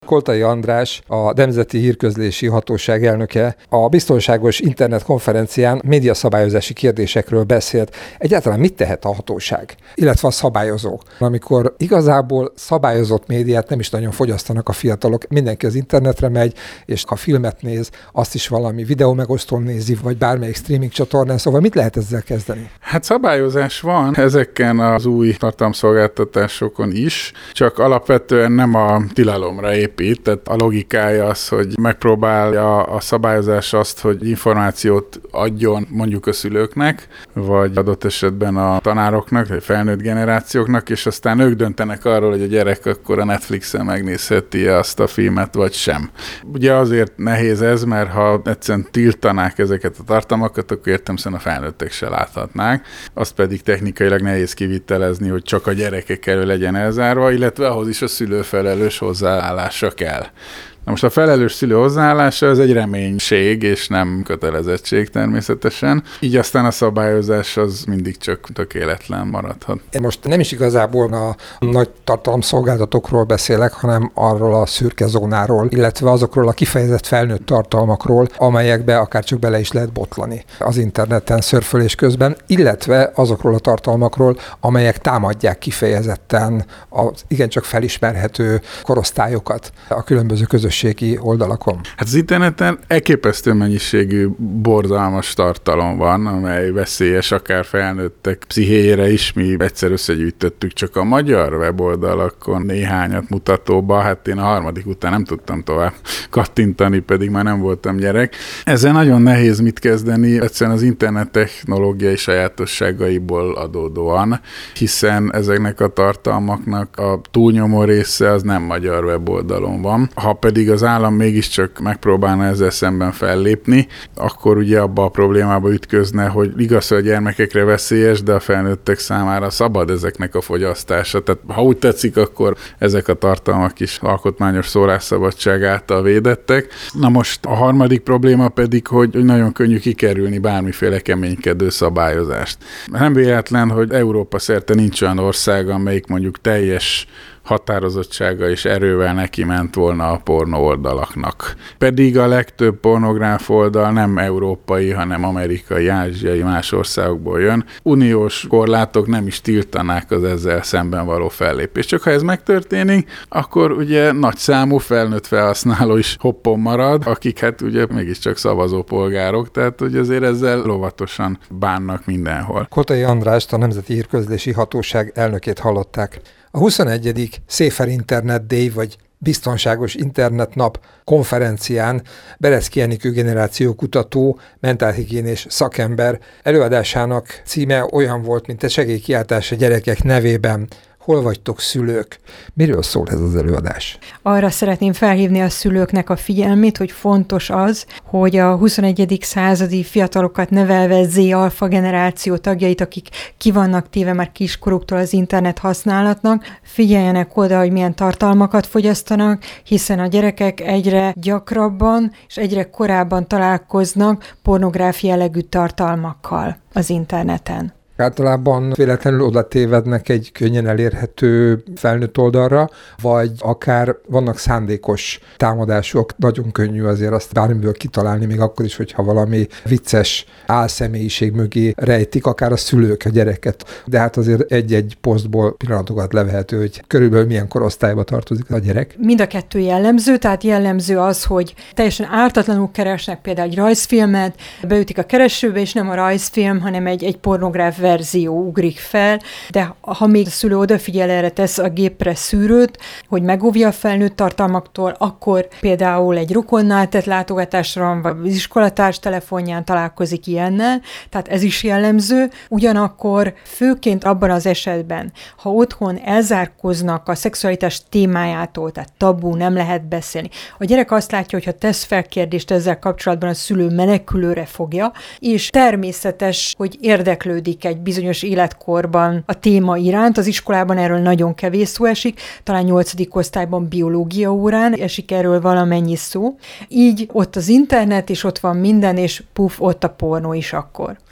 Koltai András, a Nemzeti Hírközlési Hatóság elnöke a biztonságos internet konferencián médiaszabályozási kérdésekről beszélt. Egyáltalán mit tehet a hatóság, illetve a szabályozók, amikor igazából szabályozott médiát nem is nagyon fogyasztanak a fiatalok, mindenki az internetre megy, és ha filmet néz, azt is valami videómegosztón nézi, vagy bármelyik streaming csatornán, szóval mit lehet ezzel kezdeni? Hát szabályozás van ezeken az új tartalomszolgáltatásokon is, csak alapvetően nem a tilalomra épít, tehát a logikája az, hogy megpróbálja a szabályozás azt, hogy információt adjon mondjuk a szülőknek, vagy adott esetben a tanároknak, vagy felnőtt generációknak, és aztán ők döntenek arról, hogy a gyerek akkor a Netflixen megnézheti azt a filmet, vagy sem. Ugye azért nehéz ez, mert ha egyszerűen tiltanák ezeket a tartalmakat, akkor értelemszerűen a felnőttek se láthatnák, azt pedig technikailag nehéz kivitelezni, hogy csak a gyerekek elől legyen elzárva, illetve ahhoz is a szülő felelős hozzáállása kell. Na most a felelős szülő hozzáállása ez egy reménység, és nem kötelezettség természetesen. Így aztán a szabályozás az mindig csak tökéletlen maradhat. Én most nem is igazából a nagy tartalomszolgáltatókról beszélek, hanem arról a szürke zónáról, illetve azokról a kifejezett felnőtt tartalmakról, amelyekbe akár csak bele is lehet botlani az interneten szörfölés közben, illetve azokról a tartalmakról, amelyek támadják kifejezetten az igencsak felismerhető korosztályokat a különböző közösségi oldalakon. Hát az interneten elképesztő mennyiségű borzalmas tartalom van, amely veszélyes akár felnőttek pszichéjére is. Mi egyszer összegyűjtöttük csak a magyar weboldalakon néhányat mutatóba, hát én a harmadik után nem tudtam tovább kattintani, pedig már nem voltam gyerek. Ezzel nagyon nehéz mit kezdeni, egyszerűen az internet technológiai sajátosságaiból adódóan, hiszen ezeknek a tartalmaknak a túlnyomó része az nem magyar weboldalon van. Ha pedig az állam mégiscsak megpróbálna ezzel szemben fellépni, akkor ugye abba a problémába ütközne, hogy igaz, hogy a gyermekekre veszélyes, de a felnőttek számára szabad ezeknek a fogyasztása. Tehát ha úgy tetszik, akkor ezek a tartalmak is alkotmányos szólásszabadság által védettek. Na most a harmadik probléma pedig, hogy nagyon könnyű kikerülni bármiféle keménykedő szabályozást. Nem véletlen, hogy Európa szerte nincs olyan ország, amelyik mondjuk teljes határozottsága és erővel neki ment volna a pornó oldalaknak. Pedig a legtöbb pornográf oldal nem európai, hanem amerikai, ázsiai, más országokból jön. Uniós korlátok nem is tiltanák az ezzel szemben való fellépést. Csak ha ez megtörténik, akkor ugye nagy számú felnőtt felhasználó is hoppon marad, akik hát ugye mégiscsak szavazópolgárok, tehát hogy azért ezzel óvatosan bánnak mindenhol. Koltai Andrást, a Nemzeti Hírközlési Hatóság elnökét hallották. A 21. Safer Internet Day, vagy Biztonságos Internetnap konferencián Bereszki Enikő generációkutató, mentálhigiénés szakember előadásának címe olyan volt, mint a segélykiáltás a gyerekek nevében. Hol vagytok, szülők? Miről szól ez az előadás? Arra szeretném felhívni a szülőknek a figyelmét, hogy fontos az, hogy a 21. századi fiatalokat nevelve Z-alfa generáció tagjait, akik ki vannak téve már kiskoruktól az internet használatnak, figyeljenek oda, hogy milyen tartalmakat fogyasztanak, hiszen a gyerekek egyre gyakrabban és egyre korábban találkoznak pornográfia jellegű tartalmakkal az interneten. Általában véletlenül oda tévednek egy könnyen elérhető felnőtt oldalra, vagy akár vannak szándékos támadások, nagyon könnyű azért azt bármiből kitalálni, még akkor is, hogyha valami vicces álszemélyiség mögé rejtik, akár a szülők a gyereket. De hát azért egy-egy posztból pillanatokat levehető, hogy körülbelül milyen korosztályba tartozik a gyerek. Mind a kettő jellemző, tehát jellemző az, hogy teljesen ártatlanul keresnek például egy rajzfilmet, beütik a keresőbe, és nem a rajzfilm, hanem egy pornográf verzió ugrik fel, de ha még a szülő odafigyel, erre tesz a gépre szűrőt, hogy megóvja a felnőtt tartalmaktól, akkor például egy rokonnál tett látogatásra, vagy az iskolatárs telefonján találkozik ilyennel, tehát ez is jellemző. Ugyanakkor főként abban az esetben, ha otthon elzárkoznak a szexualitás témájától, tehát tabú, nem lehet beszélni. A gyerek azt látja, hogy ha tesz fel kérdést ezzel kapcsolatban, a szülő menekülőre fogja, és természetes, hogy érdeklődik egy bizonyos életkorban a téma iránt. Az iskolában erről nagyon kevés szó esik, talán 8. osztályban biológia órán esik erről valamennyi szó. Így ott az internet, és ott van minden, és puf, ott a pornó is akkor.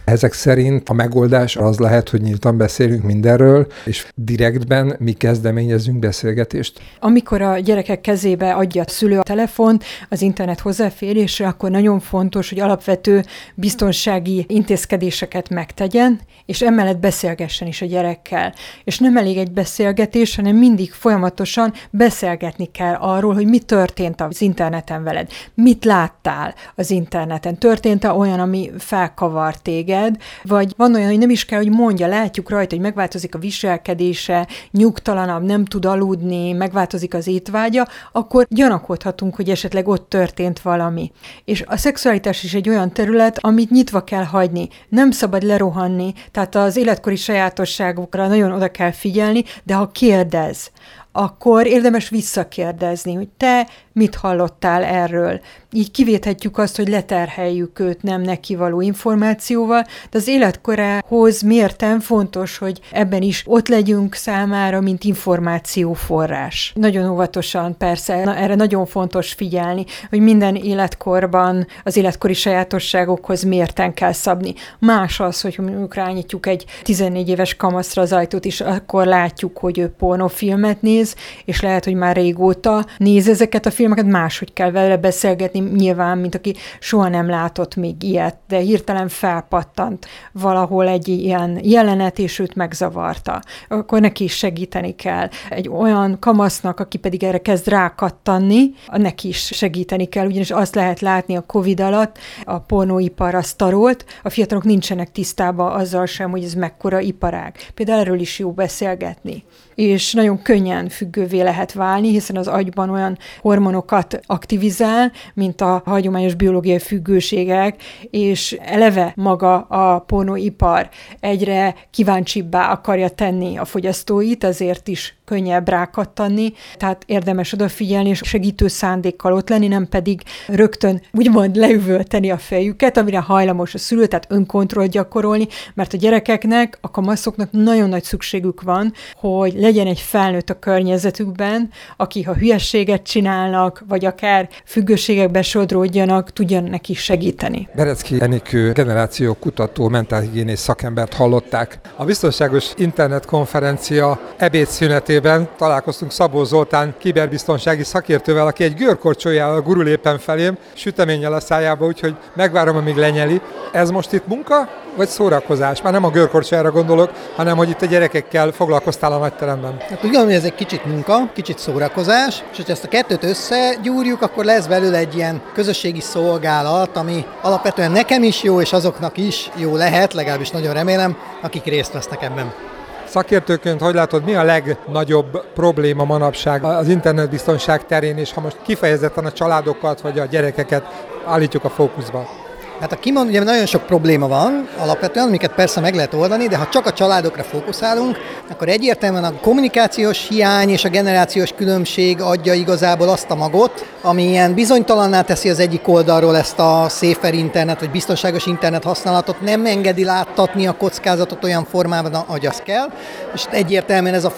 Ezek szerint a megoldás az lehet, hogy nyíltan beszélünk mindenről, és direktben mi kezdeményezünk beszélgetést. Amikor a gyerekek kezébe adja a szülő a telefont az internet hozzáférésre, akkor nagyon fontos, hogy alapvető biztonsági intézkedéseket megtegyen, és emellett beszélgessen is a gyerekkel. És nem elég egy beszélgetés, hanem mindig folyamatosan beszélgetni kell arról, hogy mi történt az interneten veled, mit láttál az interneten, történt-e olyan, ami felkavar téged, vagy van olyan, hogy nem is kell, hogy mondja, látjuk rajta, hogy megváltozik a viselkedése, nyugtalanabb, nem tud aludni, megváltozik az étvágya, akkor gyanakodhatunk, hogy esetleg ott történt valami. És a szexualitás is egy olyan terület, amit nyitva kell hagyni. Nem szabad lerohanni, tehát az életkori sajátosságokra nagyon oda kell figyelni, de ha kérdez, akkor érdemes visszakérdezni, hogy te mit hallottál erről. Így kivéthetjük azt, hogy leterheljük őt nem neki való információval, de az életkorához mérten fontos, hogy ebben is ott legyünk számára, mint információforrás. Nagyon óvatosan persze, erre nagyon fontos figyelni, hogy minden életkorban az életkori sajátosságokhoz mérten kell szabni. Más az, hogy mondjuk rányítjuk egy 14 éves kamaszra az ajtót, és akkor látjuk, hogy ő pornófilmet néz, és lehet, hogy már régóta néz ezeket a filmeket, máshogy kell vele beszélgetni, nyilván, mint aki soha nem látott még ilyet, de hirtelen felpattant valahol egy ilyen jelenet, és őt megzavarta. Akkor neki is segíteni kell. Egy olyan kamasznak, aki pedig erre kezd rákattanni, neki is segíteni kell, ugyanis azt lehet látni a Covid alatt, a pornóipar azt tarolt, a fiatalok nincsenek tisztában azzal sem, hogy ez mekkora iparág. Például erről is jó beszélgetni. És nagyon könnyen függővé lehet válni, hiszen az agyban olyan hormonokat aktivizál, mint a hagyományos biológiai függőségek, és eleve maga a pornóipar egyre kíváncsibbá akarja tenni a fogyasztóit, azért is könnyebb rákattanni, tehát érdemes odafigyelni, és segítő szándékkal ott lenni, nem pedig rögtön úgymond leüvölteni a fejüket, amire hajlamos a szülő, tehát önkontrollt gyakorolni, mert a gyerekeknek, a kamaszoknak nagyon nagy szükségük van, hogy legyen egy felnőtt a környezetükben, aki ha hülyességet csinálnak, vagy akár függőségekbe sodródjanak, tudjon neki segíteni. Berecki Enikő generációkutató, mentálhigiénész szakembert hallották. A Biztonságos Internet Konferencia ebédszünetében találkoztunk Szabó Zoltán kiberbiztonsági szakértővel, aki egy görkorcsolyával gurul éppen felém, süteménnyel a szájába, úgyhogy megvárom, amíg lenyeli. Ez most itt munka, vagy szórakozás? Már nem a görkorcsolyára gondolok, hanem hogy itt a gyerekekkel foglalkoztál a nagyteremben. Hát úgy gondolom, hogy ez egy kicsit munka, kicsit szórakozás, és hogyha ezt a kettőt összegyúrjuk, akkor lesz belőle egy ilyen közösségi szolgálat, ami alapvetően nekem is jó, és azoknak is jó lehet, legalábbis nagyon remélem, akik részt vesznek ebben. Szakértőként hogy látod, mi a legnagyobb probléma manapság az internetbiztonság terén, és ha most kifejezetten a családokat vagy a gyerekeket állítjuk a fókuszba? Hát ugye nagyon sok probléma van alapvetően, amiket persze meg lehet oldani, de ha csak a családokra fókuszálunk, akkor egyértelműen a kommunikációs hiány és a generációs különbség adja igazából azt a magot, ami ilyen bizonytalanná teszi az egyik oldalról ezt a safer internet, vagy biztonságos internet használatot, nem engedi láttatni a kockázatot olyan formában, ahogy az kell, és egyértelműen ez a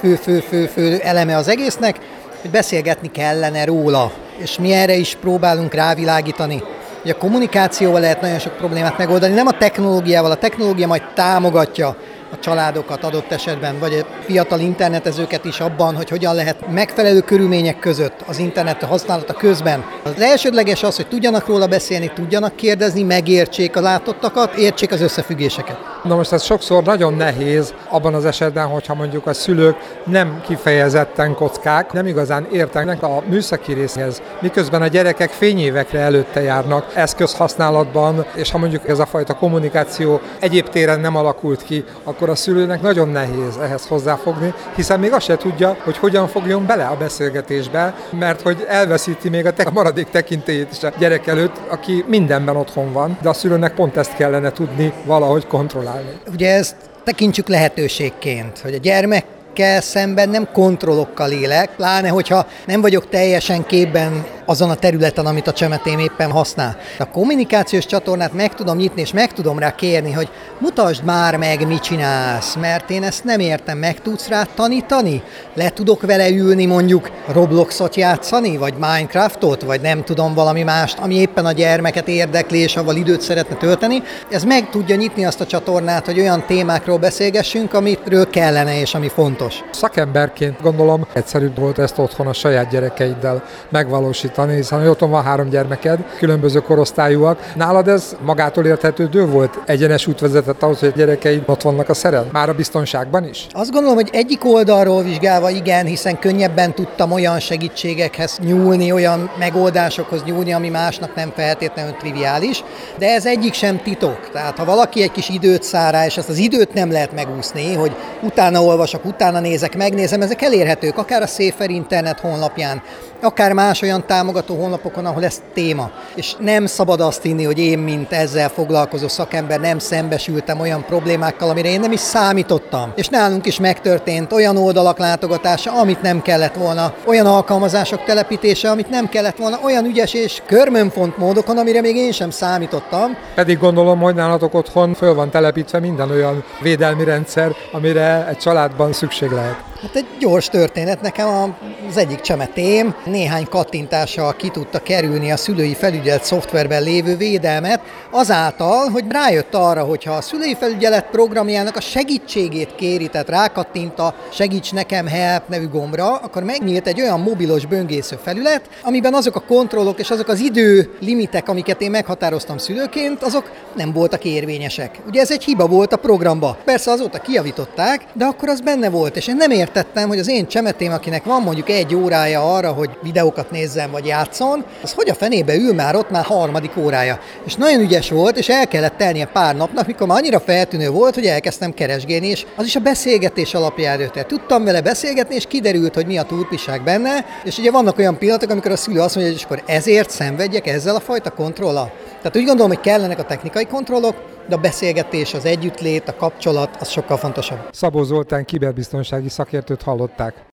fő eleme az egésznek, hogy beszélgetni kellene róla, és mi erre is próbálunk rávilágítani. Hogy a kommunikációval lehet nagyon sok problémát megoldani, nem a technológiával, a technológia majd támogatja a családokat adott esetben, vagy a fiatal internetezőket is abban, hogy hogyan lehet megfelelő körülmények között az internet használata közben. Az elsődleges az, hogy tudjanak róla beszélni, tudjanak kérdezni, megértsék a látottakat, értsék az összefüggéseket. Na most ez sokszor nagyon nehéz abban az esetben, hogyha mondjuk a szülők nem kifejezetten kockák, nem igazán értenek a műszaki részhez, miközben a gyerekek fényévekre előtte járnak eszközhasználatban, és ha mondjuk ez a fajta kommunikáció egyéb téren nem alakult ki, akkor a szülőnek nagyon nehéz ehhez hozzáfogni, hiszen még azt se tudja, hogy hogyan fogjon bele a beszélgetésbe, mert hogy elveszíti még a maradék tekintélyét is a gyerek előtt, aki mindenben otthon van, de a szülőnek pont ezt kellene tudni valahogy kontrollálni. Ugye ezt tekintsük lehetőségként, hogy a gyermekkel szemben nem kontrollokkal élek, pláne hogyha nem vagyok teljesen képben azon a területen, amit a csemetém éppen használ. A kommunikációs csatornát meg tudom nyitni, és meg tudom rá kérni, hogy mutasd már meg, mit csinálsz, mert én ezt nem értem, meg tudsz rá tanítani? Le tudok vele ülni mondjuk Robloxot játszani, vagy Minecraftot, vagy nem tudom valami mást, ami éppen a gyermeket érdekli, és avval időt szeretne tölteni. Ez meg tudja nyitni azt a csatornát, hogy olyan témákról beszélgessünk, amiről kellene, és ami fontos. Szakemberként gondolom egyszerűbb volt ezt otthon a saját gyerekeiddel megvalósítani, hiszen otthon van 3 gyermeked, különböző korosztályúak. Nálad ez magától érthetődő volt? Egyenes út vezetett ahhoz, hogy a gyerekeid ott vannak a szeren? Már a biztonságban is? Azt gondolom, hogy egyik oldalról vizsgálva igen, hiszen könnyebben tudtam olyan segítségekhez nyúlni, olyan megoldásokhoz nyúlni, ami másnak nem feltétlenül triviális, de ez egyik sem titok. Tehát ha valaki egy kis időt szár rá, és ezt az időt nem lehet megúszni, hogy utána olvasok, utána nézek, megnézem, ezek elérhetők, akár a Safer internet honlapján, akár más olyan támogató honlapokon, ahol ez téma. És nem szabad azt hinni, hogy én, mint ezzel foglalkozó szakember nem szembesültem olyan problémákkal, amire én nem is számítottam. És nálunk is megtörtént olyan oldalak látogatása, amit nem kellett volna, olyan alkalmazások telepítése, amit nem kellett volna, olyan ügyes és körmönfont módokon, amire még én sem számítottam. Pedig gondolom, hogy nálatok otthon föl van telepítve minden olyan védelmi rendszer, amire egy családban szükség lehet. Hát egy gyors történet, nekem az egyik csemetém néhány kattintással ki tudta kerülni a szülői felügyelet szoftverben lévő védelmet, azáltal, hogy rájött arra, hogyha a szülői felügyelet programjának a segítségét kéri, tehát rákattint a Segíts nekem help nevű gombra, akkor megnyílt egy olyan mobilos böngésző felület, amiben azok a kontrollok és azok az időlimitek, amiket én meghatároztam szülőként, azok nem voltak érvényesek. Ugye ez egy hiba volt a programba. Persze azóta kijavították, de akkor az benne volt, és én nem értettem, hogy az én csemetém, akinek van mondjuk 1 órája arra, hogy videókat nézzen vagy játszon, az hogy a fenébe ül már ott már 3. órája. És nagyon ügyes volt, és el kellett telnie pár napnak, mikor már annyira feltűnő volt, hogy elkezdtem keresgélni, és az is a beszélgetés alapján jött el. Tudtam vele beszélgetni, és kiderült, hogy mi a túlpiság benne, és ugye vannak olyan pillanatok, amikor a szülő azt mondja, hogy akkor ezért szenvedjek ezzel a fajta kontrollal. Tehát úgy gondolom, hogy kellenek a technikai kontrollok, de a beszélgetés, az együttlét, a kapcsolat, az sokkal fontosabb. Szabó Zoltán kiberbiztonsági szakértőt hallották.